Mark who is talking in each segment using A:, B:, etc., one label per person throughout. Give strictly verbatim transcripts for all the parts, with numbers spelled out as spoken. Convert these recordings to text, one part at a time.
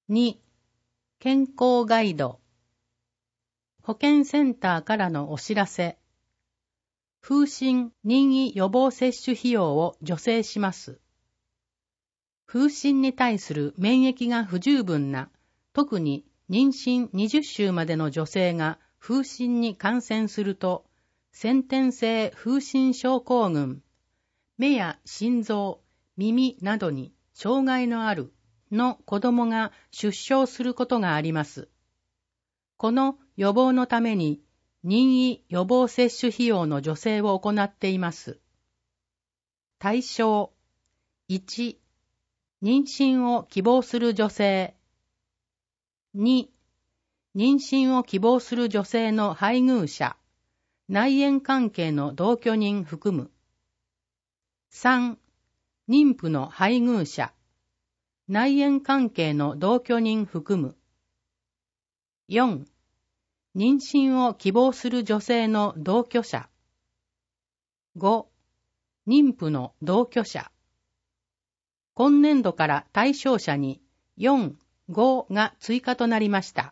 A: に、健康ガイド。保健センターからのお知らせ。風疹任意予防接種費用を助成します。風疹に対する免疫が不十分な、特に妊娠にじゅっ週までの女性が風疹に感染すると、先天性風疹症候群、目や心臓、耳などに障害のあるの子供が出生することがあります。この予防のために任意予防接種費用の助成を行っています。対象いち、妊娠を希望する女性。に、妊娠を希望する女性の配偶者、内縁関係の同居人含む。さん、妊婦の配偶者、内縁関係の同居人含む。よん、妊娠を希望する女性の同居者。ご、妊婦の同居者。今年度から対象者によん、ごが追加となりました。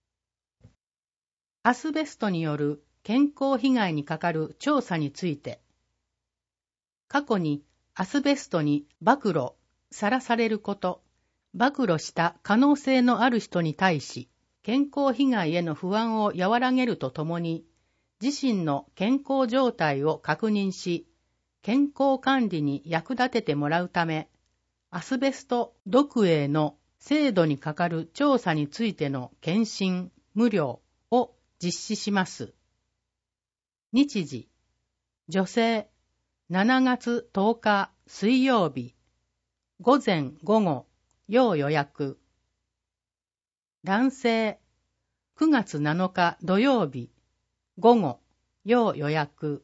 A: アスベストによる健康被害にかかる調査について、過去にアスベストに暴露、さらされること、暴露した可能性のある人に対し、健康被害への不安を和らげるとともに、自身の健康状態を確認し、健康管理に役立ててもらうため、アスベスト毒影の精度にかかる調査についての検診無料を実施します。日時、女性、しちがつとおか水曜日、午前午後、要予約。男性、くがつなのか土曜日、午後、要予約。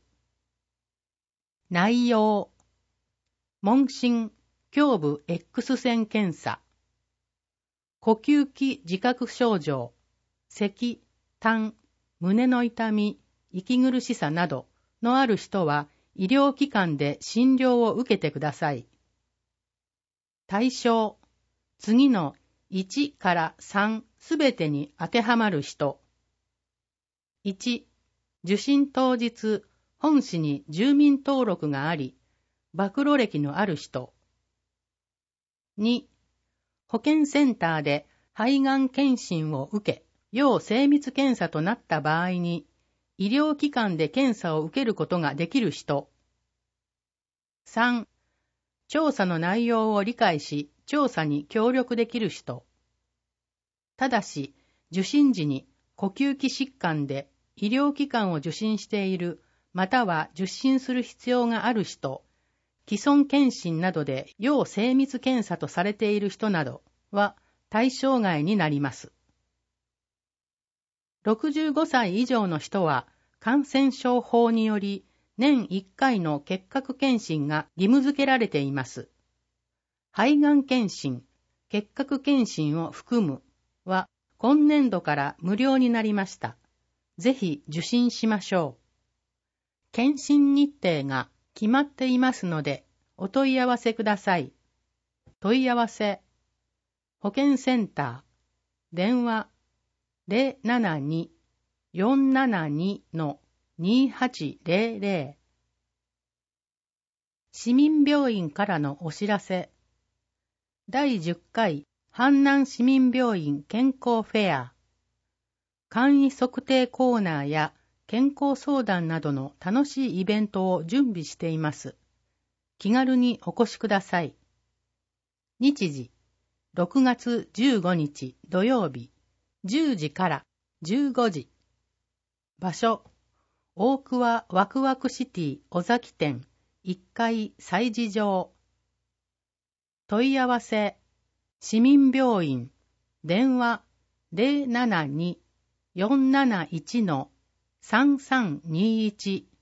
A: 内容、問診、胸部 X 線検査。呼吸器自覚症状、咳、痰、胸の痛み、息苦しさなどのある人は医療機関で診療を受けてください。対象、次のいちからさんすべてに当てはまる人。いち、受診当日、本市に住民登録があり、暴露歴のある人。に、保健センターで肺がん検診を受け、要精密検査となった場合に、医療機関で検査を受けることができる人。さん、調査の内容を理解し、調査に協力できる人。ただし、受診時に呼吸器疾患で医療機関を受診している、または受診する必要がある人、既存検診などで要精密検査とされている人などは対象外になります。ろくじゅうごさい以上の人は感染症法により年いっかいの結核検診が義務付けられています。肺がん検診、結核検診を含むは今年度から無料になりました。ぜひ受診しましょう。検診日程が決まっていますので、お問い合わせください。問い合わせ、保健センター、電話 ゼロななに よんななに にはちゼロゼロ。市民病院からのお知らせ。だいじゅっかい阪南市民病院健康フェア。簡易測定コーナーや健康相談などの楽しいイベントを準備しています。気軽にお越しください。日時、ろくがつじゅうごにち土曜日、じゅうじからじゅうごじ。場所、大桑ワクワクシティ尾崎店いっかい催事場。問い合わせ、市民病院、電話 ゼロななに よんなないち さんさんにいち